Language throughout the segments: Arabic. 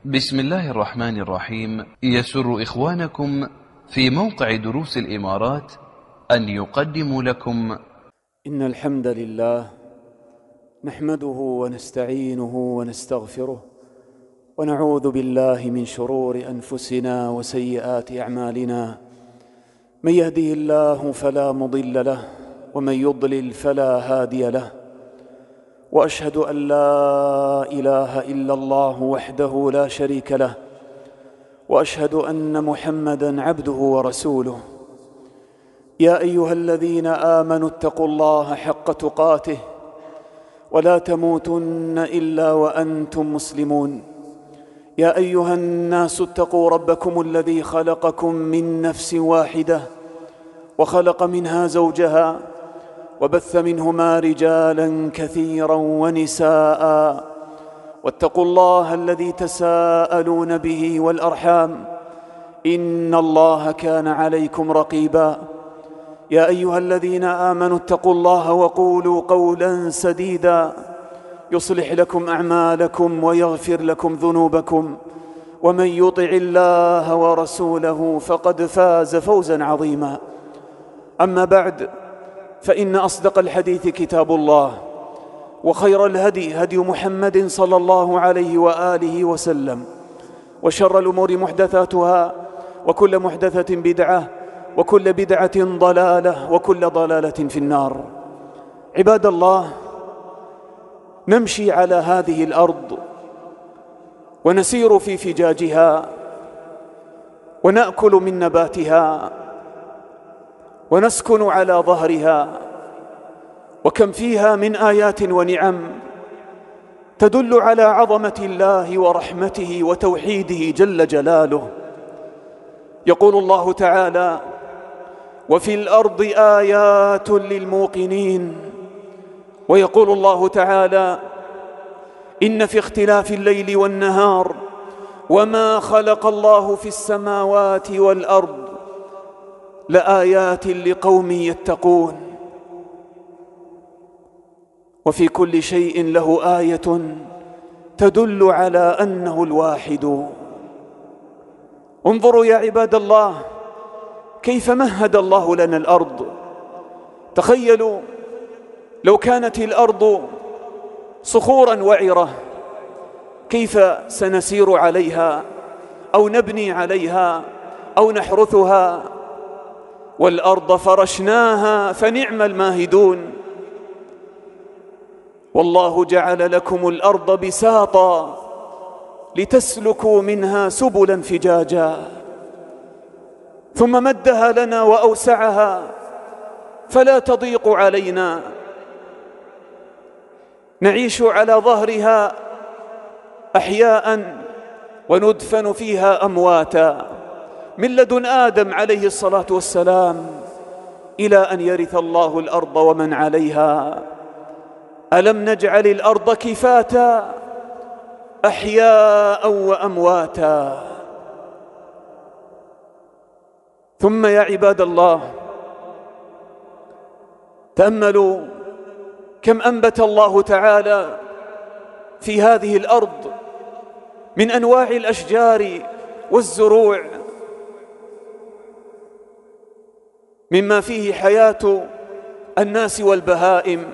بسم الله الرحمن الرحيم. يسر إخوانكم في موقع دروس الإمارات أن يقدموا لكم إن الحمد لله نحمده ونستعينه ونستغفره ونعوذ بالله من شرور أنفسنا وسيئات أعمالنا. من يهده الله فلا مضل له ومن يضلل فلا هادي له، وأشهد أن لا إله إلا الله وحده لا شريك له، وأشهد أن محمدًا عبده ورسوله. يا أيها الذين آمنوا اتقوا الله حق تقاته ولا تموتن إلا وأنتم مسلمون. يا أيها الناس اتقوا ربكم الذي خلقكم من نفس واحدة وخلق منها زوجها وبث منهما رجالاً كثيراً ونساء، واتقوا الله الذي تساءلون به والأرحام إن الله كان عليكم رقيباً. يا أيها الذين آمنوا اتقوا الله وقولوا قولاً سديداً يصلح لكم أعمالكم ويغفر لكم ذنوبكم، ومن يطع الله ورسوله فقد فاز فوزاً عظيماً. أما بعد، فإن أصدق الحديث كتاب الله، وخير الهدي هدي محمد صلى الله عليه وآله وسلم، وشر الأمور محدثاتها، وكل محدثة بدعة، وكل بدعة ضلالة، وكل ضلالة في النار. عباد الله، نمشي على هذه الأرض ونسير في فجاجها ونأكل من نباتها ونسكن على ظهرها، وكم فيها من آيات ونعم تدل على عظمة الله ورحمته وتوحيده جل جلاله. يقول الله تعالى: وفي الأرض آيات للموقنين. ويقول الله تعالى: إن في اختلاف الليل والنهار وما خلق الله في السماوات والأرض لآيات لقوم يتقون. وفي كل شيء له آية تدل على أنه الواحد. انظروا يا عباد الله كيف مهد الله لنا الأرض. تخيلوا لو كانت الأرض صخورا وعرة، كيف سنسير عليها أو نبني عليها أو نحرثها؟ والأرض فرشناها فنعم الماهدون. والله جعل لكم الأرض بساطا لتسلكوا منها سبلا فجاجا، ثم مدها لنا وأوسعها فلا تضيق علينا. نعيش على ظهرها أحياء وندفن فيها أمواتا، من لدن آدم عليه الصلاة والسلام إلى أن يرث الله الأرض ومن عليها. ألم نجعل الأرض كفاتا أحياء وأمواتا؟ ثم يا عباد الله، تأملوا كم أنبت الله تعالى في هذه الأرض من أنواع الأشجار والزروع، مما فيه حياة الناس والبهائم.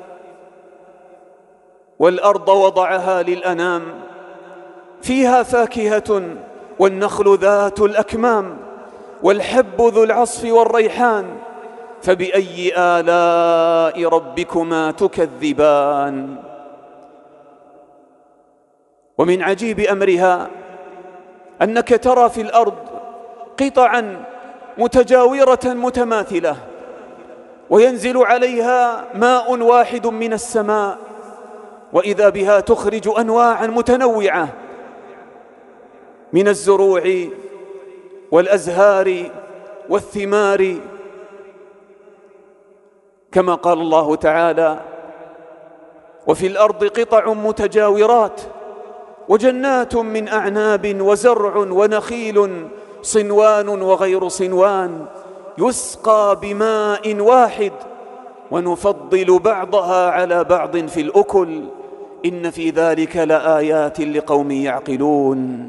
والأرض وضعها للأنام، فيها فاكهة والنخل ذات الأكمام والحب ذو العصف والريحان، فبأي آلاء ربكما تكذبان؟ ومن عجيب أمرها أنك ترى في الأرض قطعا متجاورة متماثلة، وينزل عليها ماء واحد من السماء، وإذا بها تخرج أنواعا متنوعة من الزروع والأزهار والثمار، كما قال الله تعالى: وفي الأرض قطع متجاورات وجنات من أعناب وزرع ونخيل صنوان وغير صنوان يسقى بماء واحد ونفضل بعضها على بعض في الأكل إن في ذلك لآيات لقوم يعقلون.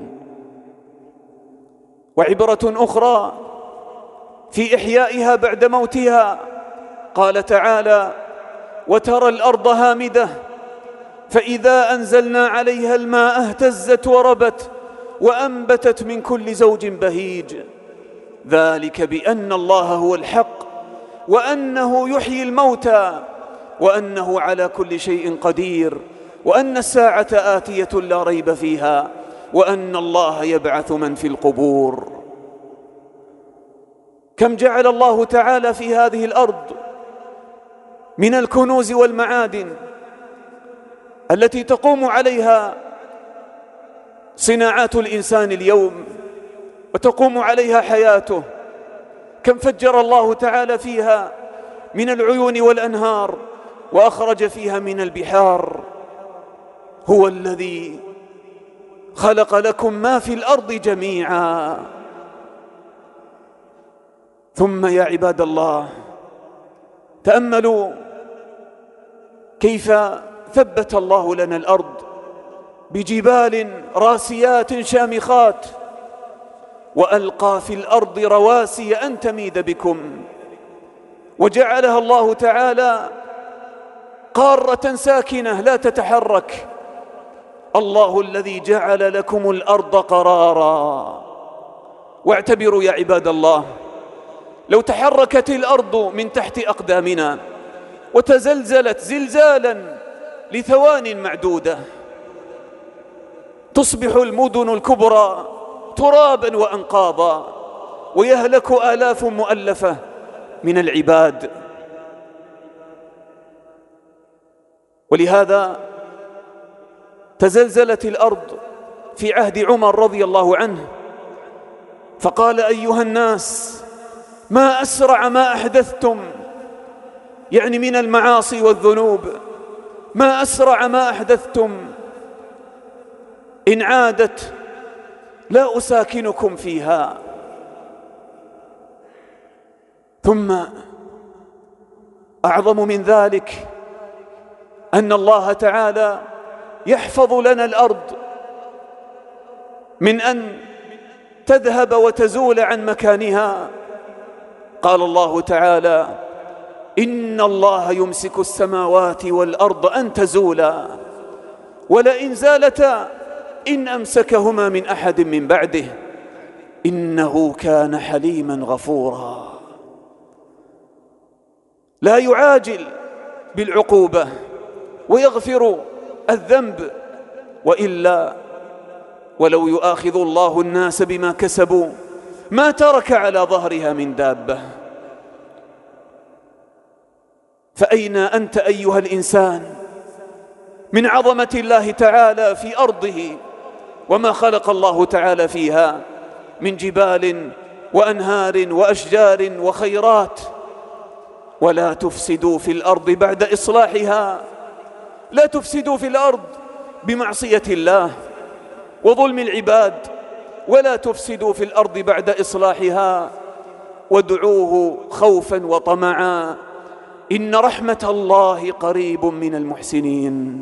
وعبرة أخرى في إحيائها بعد موتها، قال تعالى: وترى الأرض هامدة فإذا أنزلنا عليها الماء اهتزت وربت وأنبتت من كل زوج بهيج، ذلك بأن الله هو الحق وأنه يحيي الموتى وأنه على كل شيء قدير وأن الساعة آتية لا ريب فيها وأن الله يبعث من في القبور. كم جعل الله تعالى في هذه الأرض من الكنوز والمعادن التي تقوم عليها صناعات الإنسان اليوم وتقوم عليها حياته. كم فجر الله تعالى فيها من العيون والأنهار وأخرج فيها من البحار. هو الذي خلق لكم ما في الأرض جميعا. ثم يا عباد الله، تأملوا كيف ثبت الله لنا الأرض بجبال راسيات شامخات، وألقى في الأرض رواسي أن تميد بكم، وجعلها الله تعالى قارة ساكنة لا تتحرك. الله الذي جعل لكم الأرض قرارا. واعتبروا يا عباد الله، لو تحركت الأرض من تحت أقدامنا وتزلزلت زلزالا لثوان معدودة تصبح المدن الكبرى ترابا وأنقاضا ويهلك آلاف مؤلفة من العباد. ولهذا تزلزلت الأرض في عهد عمر رضي الله عنه، فقال: أيها الناس، ما أسرع ما أحدثتم، يعني من المعاصي والذنوب، ما أسرع ما أحدثتم، إن عادت لا أساكنكم فيها. ثم أعظم من ذلك أن الله تعالى يحفظ لنا الأرض من أن تذهب وتزول عن مكانها. قال الله تعالى: إن الله يمسك السماوات والأرض أن تزولا ولئن زالتا إن أمسكهما من أحد من بعده إنه كان حليما غفورا. لا يعاجل بالعقوبة ويغفر الذنب، وإلا ولو يؤاخذ الله الناس بما كسبوا ما ترك على ظهرها من دابة. فأين أنت أيها الإنسان من عظمة الله تعالى في أرضه وما خلق الله تعالى فيها من جبال وأنهار وأشجار وخيرات؟ ولا تفسدوا في الأرض بعد إصلاحها. لا تفسدوا في الأرض بمعصية الله وظلم العباد، ولا تفسدوا في الأرض بعد إصلاحها وادعوه خوفا وطمعا إن رحمة الله قريب من المحسنين.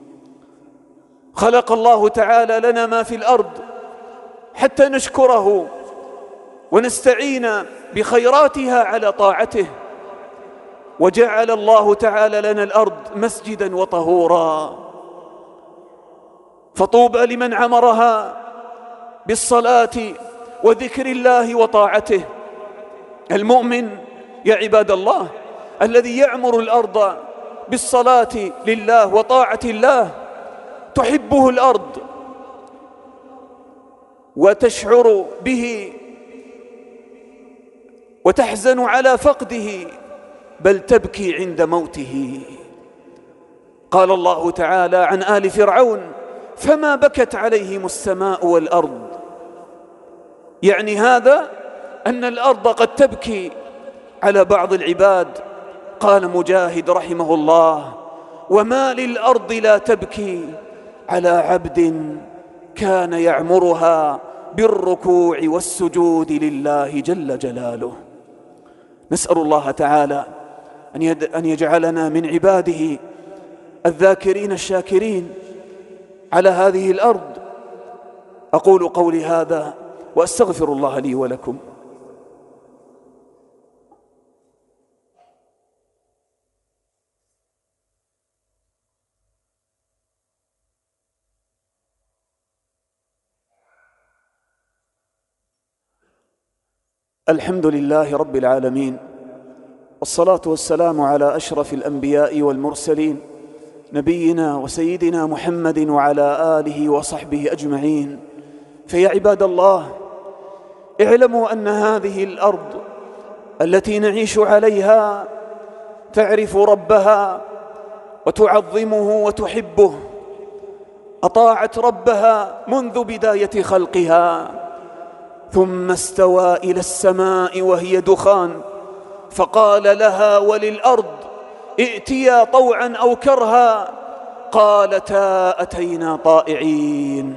خلق الله تعالى لنا ما في الأرض حتى نشكره ونستعين بخيراتها على طاعته، وجعل الله تعالى لنا الأرض مسجدا وطهورا، فطوبى لمن عمرها بالصلاة وذكر الله وطاعته. المؤمن يا عباد الله الذي يعمر الأرض بالصلاة لله وطاعة الله تحبه الأرض وتشعر به وتحزن على فقده، بل تبكي عند موته. قال الله تعالى عن آل فرعون: فما بكت عليهم السماء والأرض. يعني هذا أن الأرض قد تبكي على بعض العباد. قال مجاهد رحمه الله: وما للأرض لا تبكي على عبد كان يعمرها بالركوع والسجود لله جل جلاله. نسأل الله تعالى أن يجعلنا من عباده الذاكرين الشاكرين على هذه الأرض. أقول قولي هذا وأستغفر الله لي ولكم. الحمد لله رب العالمين، والصلاة والسلام على أشرف الأنبياء والمرسلين، نبينا وسيدنا محمد وعلى آله وصحبه أجمعين. فيا عباد الله، اعلموا أن هذه الأرض التي نعيش عليها تعرف ربها وتعظمه وتحبه. أطاعت ربها منذ بداية خلقها، ثم استوى إلى السماء وهي دخان، فقال لها وللأرض ائتيا طوعا أو كرها، قالتا أتينا طائعين.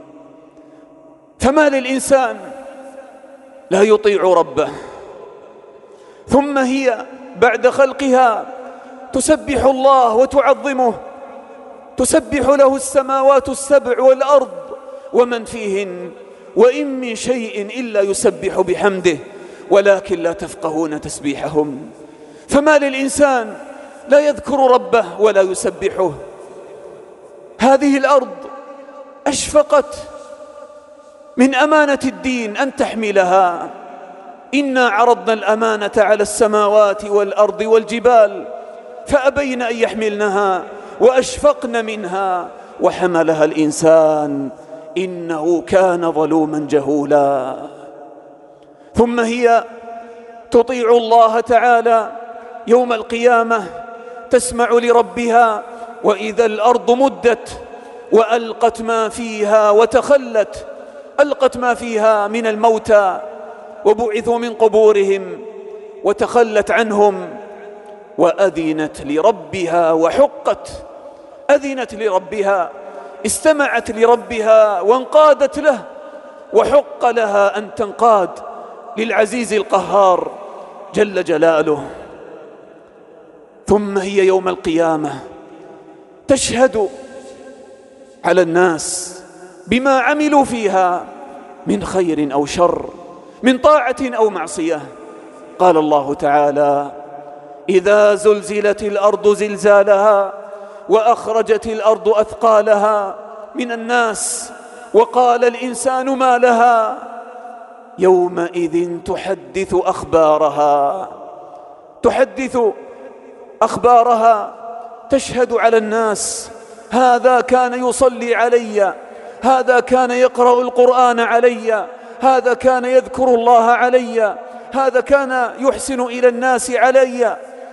فما للإنسان لا يطيع ربه؟ ثم هي بعد خلقها تسبح الله وتعظمه، تسبح له السماوات السبع والأرض ومن فيهن، وإن من شيء إلا يسبح بحمده ولكن لا تفقهون تسبيحهم. فما للإنسان لا يذكر ربه ولا يسبحه؟ هذه الأرض أشفقت من أمانة الدين أن تحملها. إنا عرضنا الأمانة على السماوات والأرض والجبال فأبين أن يحملنها وأشفقن منها وحملها الإنسان إنه كان ظلوما جهولا. ثم هي تطيع الله تعالى يوم القيامة، تسمع لربها وإذا الأرض مدت وألقت ما فيها وتخلت، ألقت ما فيها من الموتى وبعثوا من قبورهم وتخلت عنهم، وأذنت لربها وحقت. أذنت لربها، استمعت لربها وانقادت له، وحق لها أن تنقاد للعزيز القهار جل جلاله. ثم هي يوم القيامة تشهد على الناس بما عملوا فيها من خير أو شر، من طاعة أو معصية. قال الله تعالى: إذا زلزلت الأرض زلزالها وأخرجت الأرض أثقالها من الناس وقال الإنسان ما لها يومئذ تحدث أخبارها. تحدث أخبارها، تشهد على الناس: هذا كان يصلي علي، هذا كان يقرأ القرآن علي، هذا كان يذكر الله علي، هذا كان يحسن إلى الناس علي،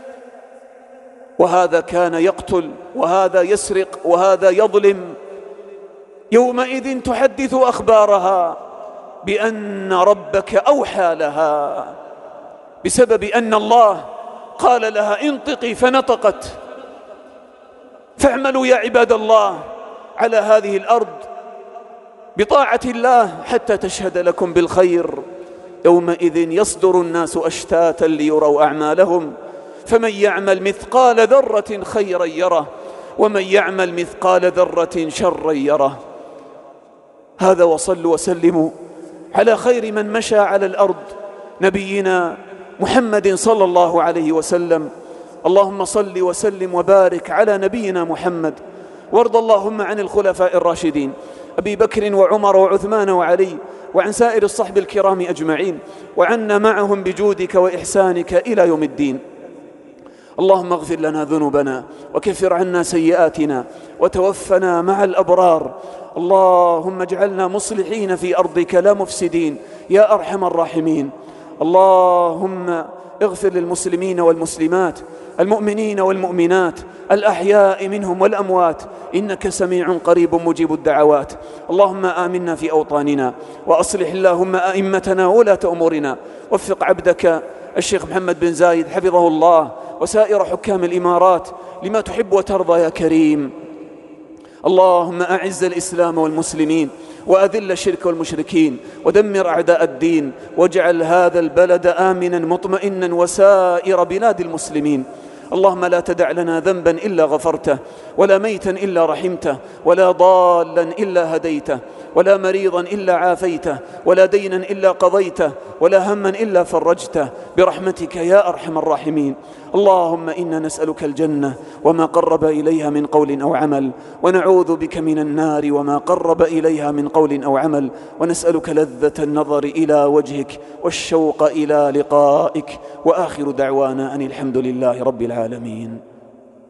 وهذا كان يقتل، وهذا يسرق، وهذا يظلم. يومئذ تحدث أخبارها بأن ربك أوحى لها، بسبب أن الله قال لها انطقي فنطقت. فاعملوا يا عباد الله على هذه الأرض بطاعة الله حتى تشهد لكم بالخير. يومئذ يصدر الناس أشتاتا ليروا أعمالهم، فمن يعمل مثقال ذرة خيرا يره، ومن يعمل مثقال ذرة شرا يره. هذا، وصلوا وسلموا على خير من مشى على الأرض، نبينا محمد صلى الله عليه وسلم. اللهم صل وسلم وبارك على نبينا محمد، وارض اللهم عن الخلفاء الراشدين أبي بكر وعمر وعثمان وعلي، وعن سائر الصحب الكرام أجمعين، وعنا معهم بجودك وإحسانك إلى يوم الدين. اللهم اغفر لنا ذنوبنا وكفر عنا سيئاتنا وتوفنا مع الأبرار. اللهم اجعلنا مصلحين في أرضك لا مفسدين يا أرحم الراحمين. اللهم اغفر للمسلمين والمسلمات، المؤمنين والمؤمنات، الأحياء منهم والأموات، إنك سميع قريب مجيب الدعوات. اللهم آمنا في أوطاننا، وأصلح اللهم أئمتنا وولاة أمورنا، وفق عبدك الشيخ محمد بن زايد حفظه الله وسائر حكام الإمارات لما تحب وترضى يا كريم. اللهم أعز الإسلام والمسلمين، وأذل الشرك والمشركين، ودمر أعداء الدين، واجعل هذا البلد آمنا مطمئنا وسائر بلاد المسلمين. اللهم لا تدع لنا ذنبا إلا غفرته، ولا ميتا إلا رحمته، ولا ضالا إلا هديته، ولا مريضا إلا عافيته، ولا دينا إلا قضيته، ولا هما إلا فرجته، برحمتك يا أرحم الراحمين. اللهم إنا نسألك الجنة وما قرب إليها من قول أو عمل، ونعوذ بك من النار وما قرب إليها من قول أو عمل، ونسألك لذة النظر إلى وجهك والشوق إلى لقائك. وآخر دعوانا أن الحمد لله رب العالمين.